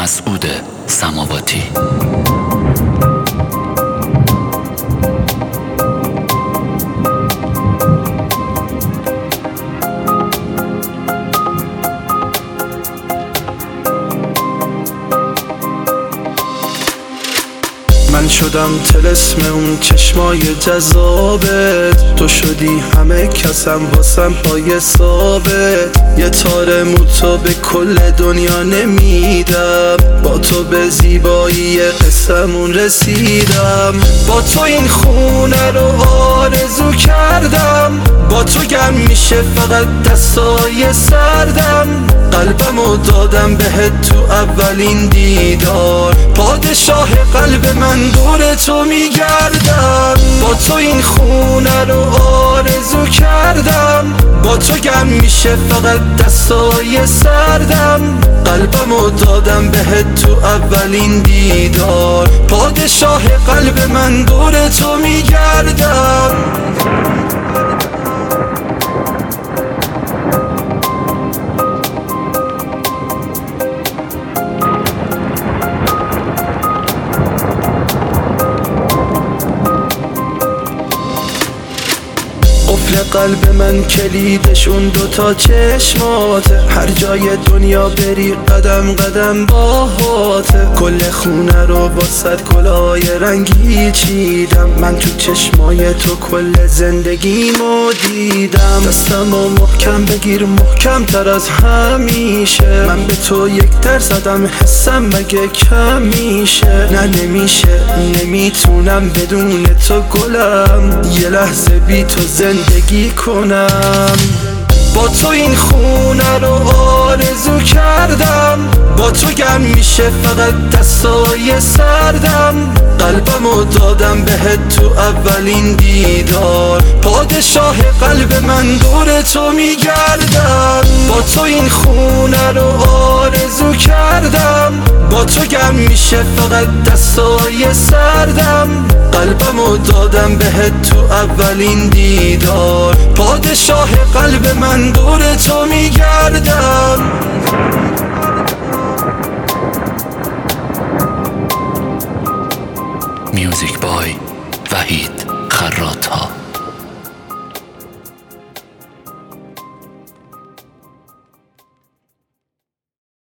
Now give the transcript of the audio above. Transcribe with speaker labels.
Speaker 1: مسعود سماواتی.
Speaker 2: من شدم طلسم اون چشمای جذابت، تو شدی همه کسم واسم پای ثابت. یه تار موتو به کل دنیا نمیدم، با تو به زیبایی قسمون رسیدم. با تو این خونه رو آرزو کردم، با تو گرم میشه فقط دستای سردم. قلبمو دادم بهت تو اولین دیدار، پادشاه قلب من دور تو میگردم. با تو این خونه رو آرزو کردم، با تو گرم میشه فقط دستای سردم. قلبمو دادم بهت تو اولین دیدار، پادشاه قلب من دور تو میگردم. قفل قلب من کلیدش اون دوتا چشماته، هر جای دنیا بری قدم قدم باهاته. کل خونه رو واسه گلای رنگی چیدم، من تو چشمای تو کل زندگیمو دیدم. دستمو محکم بگیر محکم تر از همیشه، من به تو یک در زدم حسم مگه کم میشه. نه نمیشه نمیتونم بدون تو گلم، یه لحظه بی تو زندگی کنم. با تو این خونه رو آرزو کردم، با تو گرم میشه فقط دستای سردم. قلبمو دادم بهت تو اولین دیدار، پادشاه قلب من دور تو میگردم. با تو این خونه رو آرزو کردم، با تو گرم میشه فقط دستای سردم. قلبمو دادم بهت تو اولین دیدار، پادشاه قلب من دور تو میگردم.
Speaker 1: میوزیک بای وحید خراط‌ها.